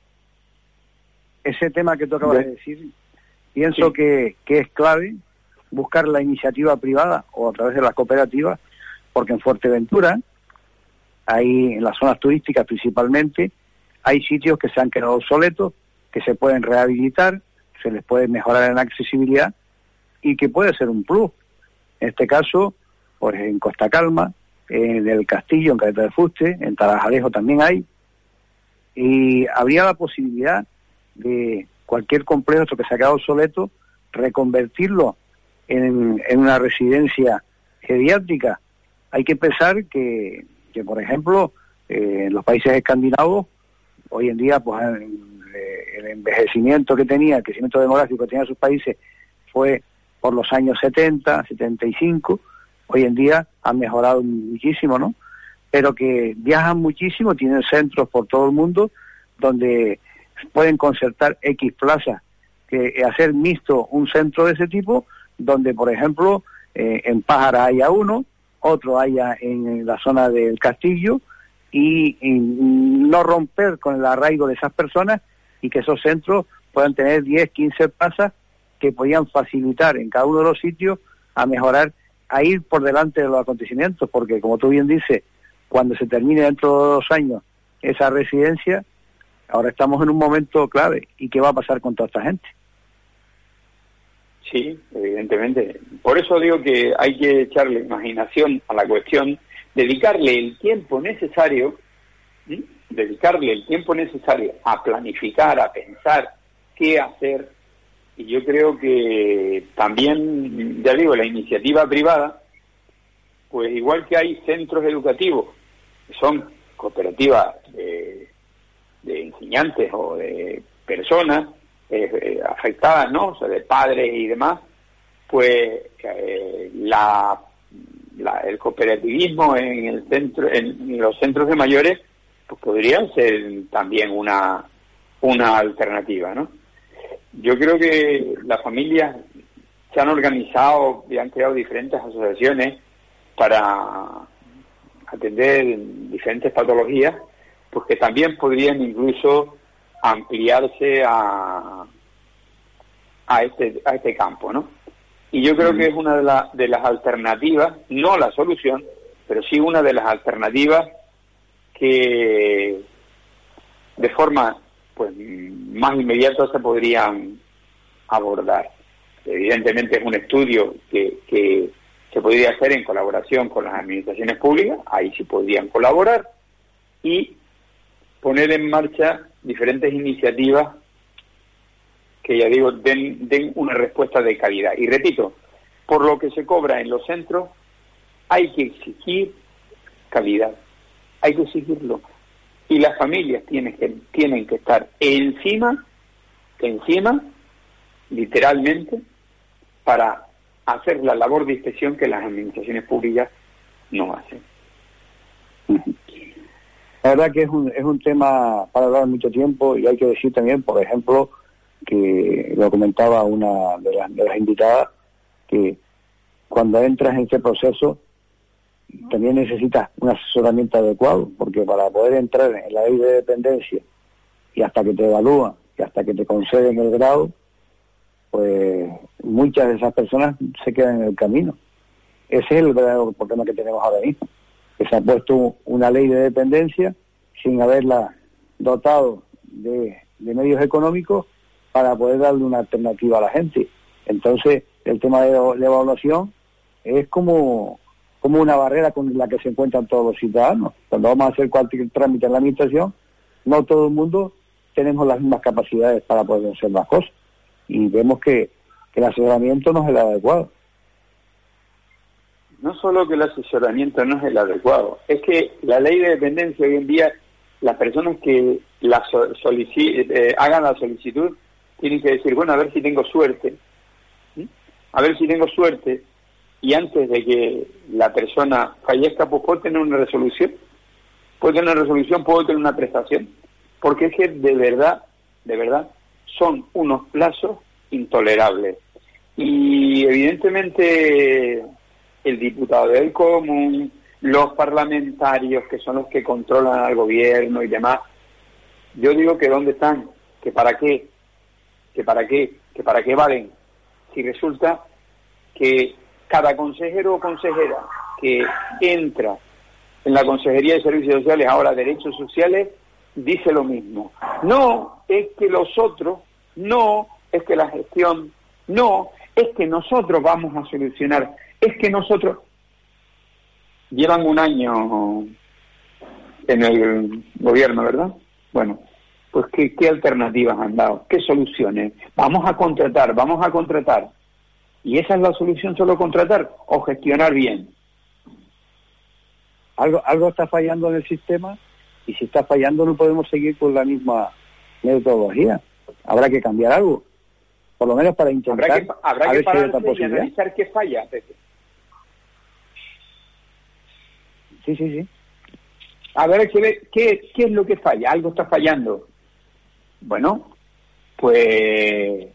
Ese tema que tú acabas de decir, pienso sí. que, que es clave buscar la iniciativa privada o a través de las cooperativas, porque en Fuerteventura, ahí en las zonas turísticas principalmente, hay sitios que se han quedado obsoletos, que se pueden rehabilitar, se les puede mejorar en la accesibilidad y que puede ser un plus. En este caso, pues en Costa Calma, en el Castillo, en Caleta del Fuste, en Tarajalejo también hay, y habría la posibilidad de cualquier complejo esto que se ha quedado obsoleto, reconvertirlo en, en una residencia geriátrica. Hay que pensar que, que por ejemplo, eh, en los países escandinavos, hoy en día, pues el envejecimiento que tenía, el crecimiento demográfico que tenían sus países fue por los años setenta, setenta y cinco, hoy en día han mejorado muchísimo, ¿no? Pero que viajan muchísimo, tienen centros por todo el mundo donde pueden concertar X plazas, que hacer mixto un centro de ese tipo, donde por ejemplo eh, en Pájara haya uno, otro haya en la zona del Castillo, y, y no romper con el arraigo de esas personas y que esos centros puedan tener diez, quince plazas que podían facilitar en cada uno de los sitios a mejorar, a ir por delante de los acontecimientos, porque como tú bien dices, cuando se termine dentro de dos años esa residencia, ahora estamos en un momento clave. ¿Y qué va a pasar con toda esta gente? Sí, evidentemente. Por eso digo que hay que echarle imaginación a la cuestión, dedicarle el tiempo necesario, ¿sí? dedicarle el tiempo necesario a planificar, a pensar qué hacer. Y yo creo que también, ya digo, la iniciativa privada, pues igual que hay centros educativos, que son cooperativas de, de enseñantes o de personas eh, eh, afectadas, ¿no? O sea, de padres y demás, pues eh, la, la el cooperativismo en el centro, en los centros de mayores, pues podrían ser también una una alternativa, ¿no? Yo creo que las familias se han organizado y han creado diferentes asociaciones para atender diferentes patologías, pues que también podrían incluso ampliarse a a este a este campo, ¿no? Y yo creo que es una de, la, de las alternativas, no la solución, pero sí una de las alternativas que de forma pues más inmediata se podrían abordar. Evidentemente es un estudio que, que se podría hacer en colaboración con las administraciones públicas, ahí sí podrían colaborar, y poner en marcha diferentes iniciativas que, ya digo, den, den una respuesta de calidad. Y repito, por lo que se cobra en los centros, hay que exigir calidad, hay que exigirlo. Y las familias tienen que, tienen que estar encima, encima, literalmente, para hacer la labor de inspección que las administraciones públicas no hacen. La verdad que es un, es un tema para hablar mucho tiempo, y hay que decir también, por ejemplo, que lo comentaba una de las, de las invitadas, que cuando entras en ese proceso también necesitas un asesoramiento adecuado, porque para poder entrar en la ley de dependencia y hasta que te evalúan y hasta que te conceden el grado, pues muchas de esas personas se quedan en el camino. Ese es el verdadero problema que tenemos ahora mismo, que se ha puesto una ley de dependencia sin haberla dotado de, de medios económicos para poder darle una alternativa a la gente. Entonces, el tema de la evaluación es como, como una barrera con la que se encuentran todos los ciudadanos. Cuando vamos a hacer cualquier trámite en la administración, no todo el mundo tenemos las mismas capacidades para poder hacer las cosas. y vemos que, que el asesoramiento no es el adecuado. No solo que el asesoramiento no es el adecuado, es que la ley de dependencia hoy en día, las personas que la solici- eh, hagan la solicitud tienen que decir, bueno, a ver si tengo suerte, ¿sí? a ver si tengo suerte, y antes de que la persona fallezca, pues puedo tener una resolución, puedo tener una resolución, puedo tener una prestación, porque es que de verdad, de verdad, son unos plazos intolerables. Y evidentemente el diputado del común, los parlamentarios que son los que controlan al gobierno y demás, yo digo que ¿dónde están? ¿Que para qué? ¿Que para qué? ¿Que para qué valen? Si resulta que cada consejero o consejera que entra en la Consejería de Servicios Sociales, ahora Derechos Sociales, dice lo mismo. No, es que los otros, no, es que la gestión, no, es que nosotros vamos a solucionar, es que nosotros... Llevan un año en el gobierno, ¿verdad? Bueno, pues ¿qué, qué alternativas han dado? ¿Qué soluciones? Vamos a contratar, vamos a contratar. ¿Y esa es la solución, solo contratar o gestionar bien? Algo, algo está fallando en el sistema, y si está fallando no podemos seguir con la misma metodología. Habrá que cambiar algo, por lo menos para intentar... Habrá que, habrá que pararse y analizar qué falla, Pepe. Sí, sí, sí. A ver, ¿qué, qué, ¿qué es lo que falla? Algo está fallando. Bueno, pues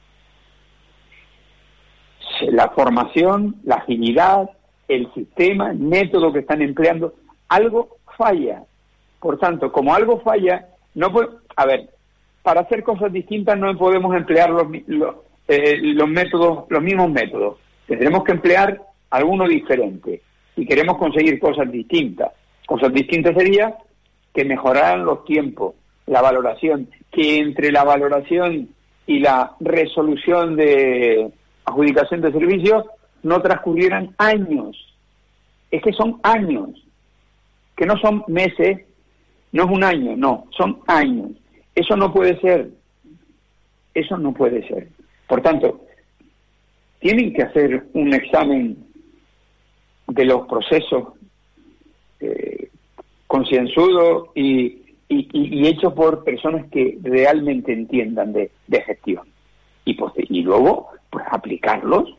la formación, la agilidad, el sistema, el método que están empleando, algo falla. Por tanto, como algo falla, no puede... A ver, para hacer cosas distintas no podemos emplear los, los, eh, los métodos, los mismos métodos. Tendremos que emplear alguno diferente. Si queremos conseguir cosas distintas, cosas distintas sería que mejoraran los tiempos, la valoración, que entre la valoración y la resolución de adjudicación de servicios no transcurrieran años. Es que son años, que no son meses, no es un año, no, son años. Eso no puede ser, eso no puede ser. Por tanto, tienen que hacer un examen de los procesos eh, concienzudos y, y, y hechos por personas que realmente entiendan de, de gestión. Y, pues, y luego, pues aplicarlos.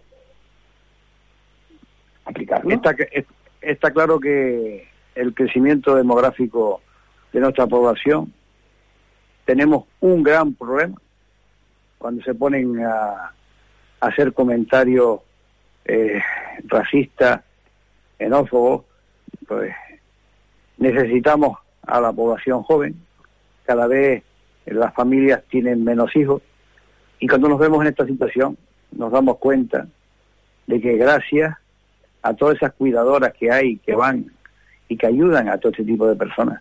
aplicarlos. Está, está claro que el crecimiento demográfico de nuestra población, tenemos un gran problema cuando se ponen a, a hacer comentarios eh, racistas, xenófobos. Pues necesitamos a la población joven. Cada vez las familias tienen menos hijos, y cuando nos vemos en esta situación nos damos cuenta de que gracias a todas esas cuidadoras que hay, que van y que ayudan a todo este tipo de personas.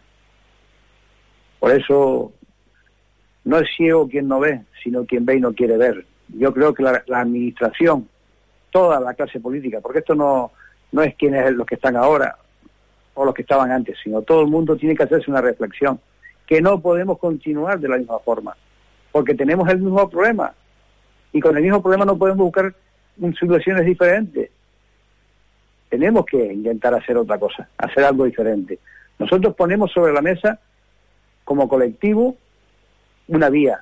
Por eso no es ciego quien no ve, sino quien ve y no quiere ver. Yo creo que la, la administración, toda la clase política, porque esto no, no es quienes los que están ahora o los que estaban antes, sino todo el mundo tiene que hacerse una reflexión, que no podemos continuar de la misma forma, porque tenemos el mismo problema, y con el mismo problema no podemos buscar soluciones diferentes. Tenemos que intentar hacer otra cosa, hacer algo diferente. Nosotros ponemos sobre la mesa, como colectivo, una vía,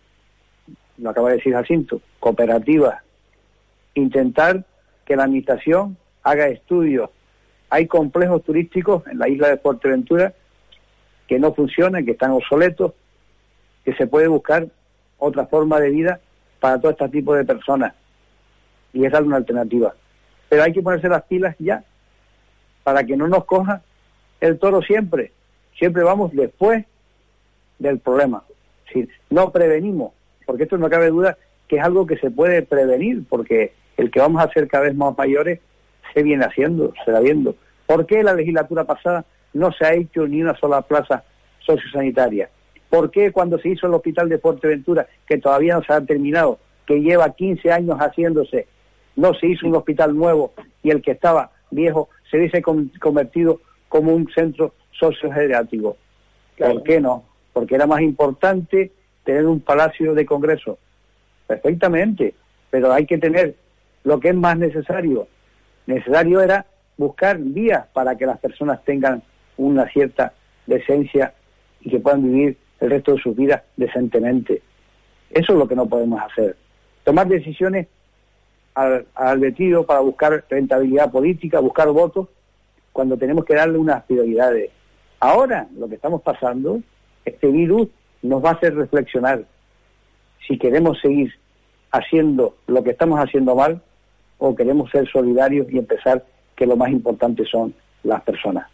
lo acaba de decir Jacinto, cooperativa, intentar que la administración haga estudios. Hay complejos turísticos en la isla de Fuerteventura que no funcionan, que están obsoletos, que se puede buscar otra forma de vida para todo este tipo de personas, y es darle una alternativa. Pero hay que ponerse las pilas ya, para que no nos coja el toro siempre. Siempre vamos después del problema. Si no prevenimos, porque esto no cabe duda que es algo que se puede prevenir, porque el que vamos a hacer cada vez más mayores se viene haciendo, se va viendo. ¿Por qué la legislatura pasada no se ha hecho ni una sola plaza sociosanitaria? ¿Por qué cuando se hizo el hospital de Fuerteventura, que todavía no se ha terminado, que lleva quince años haciéndose, no se hizo un hospital nuevo, y el que estaba viejo se hubiese convertido como un centro sociogeriátrico? ¿Por qué no? Porque era más importante tener un palacio de congreso. perfectamente, pero hay que tener lo que es más necesario. Necesario era buscar vías para que las personas tengan una cierta decencia y que puedan vivir el resto de sus vidas decentemente. Eso es lo que no podemos hacer. Tomar decisiones al, al vestido para buscar rentabilidad política, buscar votos, cuando tenemos que darle unas prioridades. Ahora, lo que estamos pasando, este virus nos va a hacer reflexionar si queremos seguir haciendo lo que estamos haciendo mal o queremos ser solidarios y empezar que lo más importante son las personas.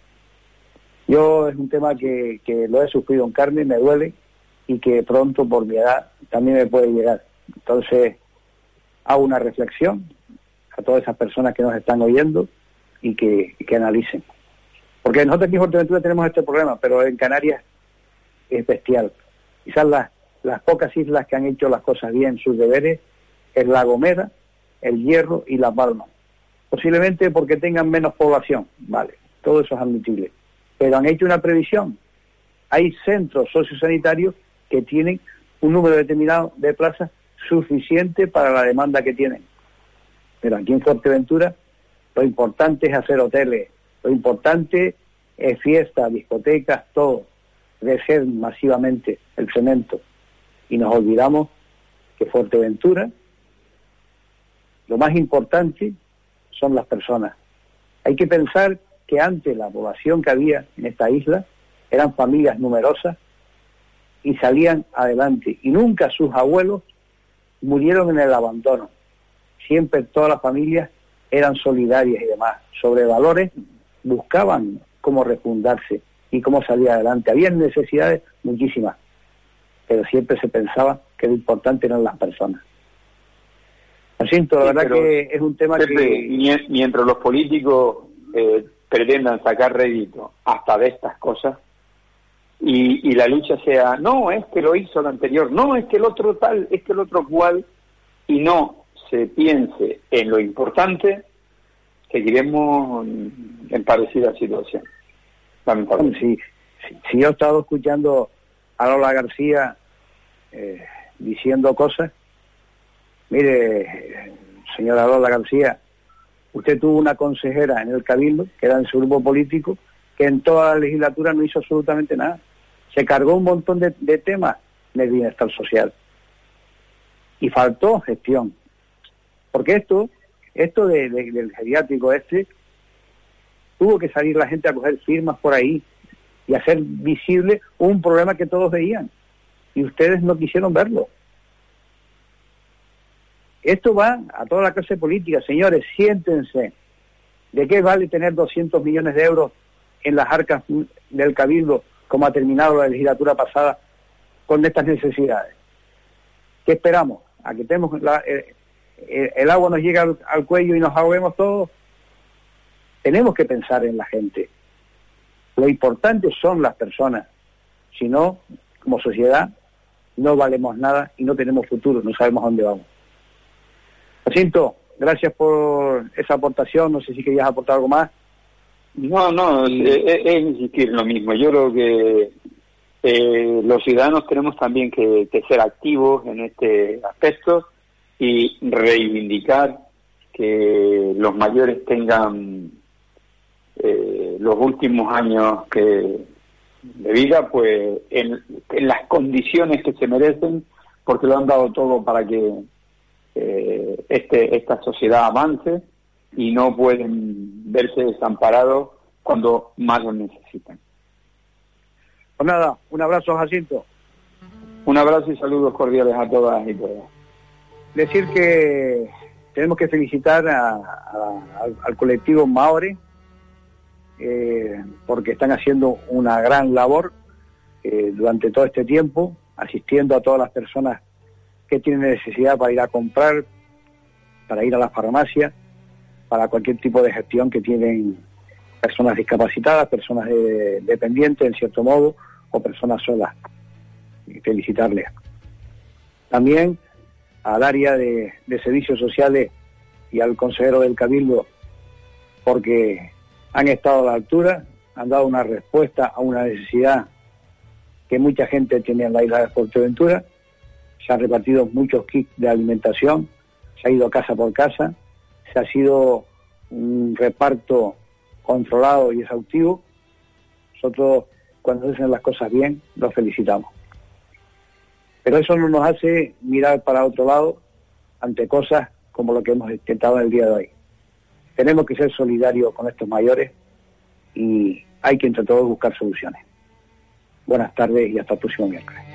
Yo es un tema que, que lo he sufrido en carne, me duele y que pronto por mi edad también me puede llegar. Entonces hago una reflexión a todas esas personas que nos están oyendo y que, y que analicen. Porque nosotros aquí en Fuerteventura tenemos este problema, pero en Canarias es bestial. Quizás las, las pocas islas que han hecho las cosas bien, sus deberes, es La Gomera, El Hierro y Las Palmas. Posiblemente porque tengan menos población, vale, todo eso es admitible. Pero han hecho una previsión. Hay centros sociosanitarios que tienen un número determinado de plazas suficiente para la demanda que tienen. Pero aquí en Fuerteventura lo importante es hacer hoteles, lo importante es fiestas, discotecas, todo, crecer masivamente el cemento. Y nos olvidamos que Fuerteventura, lo más importante son las personas. Hay que pensar que antes la población que había en esta isla eran familias numerosas y salían adelante. Y nunca sus abuelos murieron en el abandono. Siempre todas las familias eran solidarias y demás. Sobre valores buscaban cómo refundarse y cómo salir adelante. Había necesidades muchísimas, pero siempre se pensaba que lo importante eran las personas. Lo siento, la sí, verdad que es un tema Pepe, que... Mientras los políticos eh, pretendan sacar rédito hasta de estas cosas y, y la lucha sea, no, es que lo hizo el anterior, no, es que el otro tal, es que el otro cual, y no se piense en lo importante, seguiremos en parecida situación. Lamentablemente. Sí, sí, sí, yo he estado escuchando a Lola García eh, diciendo cosas. Mire, señora Lola García, usted tuvo una consejera en el Cabildo, que era en su grupo político, que en toda la legislatura no hizo absolutamente nada. Se cargó un montón de, de temas del bienestar social. Y faltó gestión. Porque esto, esto de, de, del geriátrico este, tuvo que salir la gente a coger firmas por ahí y hacer visible un problema que todos veían. Y ustedes no quisieron verlo. Esto va a toda la clase política. Señores, siéntense. ¿De qué vale tener doscientos millones de euros en las arcas del Cabildo, como ha terminado la legislatura pasada, con estas necesidades? ¿Qué esperamos? ¿A que tenemos la, el, el agua nos llega al, al cuello y nos ahoguemos todos? Tenemos que pensar en la gente. Lo importante son las personas. Si no, como sociedad, no valemos nada y no tenemos futuro, no sabemos a dónde vamos. Jacinto, gracias por esa aportación, no sé si querías aportar algo más. No, no, y... es, es insistir en lo mismo. Yo creo que eh, los ciudadanos tenemos también que, que ser activos en este aspecto y reivindicar que los mayores tengan eh, los últimos años que de vida pues en, en las condiciones que se merecen, porque lo han dado todo para que Eh, este esta sociedad avance y no pueden verse desamparados cuando más lo necesitan. Pues nada, un abrazo, Jacinto. Un abrazo y saludos cordiales a todas y todos. Decir que tenemos que felicitar a, a, al, al colectivo Maore eh, porque están haciendo una gran labor eh, durante todo este tiempo, asistiendo a todas las personas que tienen necesidad para ir a comprar, para ir a la farmacia, para cualquier tipo de gestión que tienen personas discapacitadas, personas de, dependientes en cierto modo, o personas solas. Y felicitarles. También al área de, de servicios sociales y al consejero del Cabildo, porque han estado a la altura, han dado una respuesta a una necesidad que mucha gente tiene en la isla de Fuerteventura. se han repartido muchos kits de alimentación, se ha ido casa por casa, se ha sido un reparto controlado y exhaustivo. Nosotros, cuando hacen las cosas bien, los felicitamos. Pero eso no nos hace mirar para otro lado ante cosas como lo que hemos intentado en el día de hoy. Tenemos que ser solidarios con estos mayores y hay que entre todos buscar soluciones. Buenas tardes y hasta el próximo miércoles.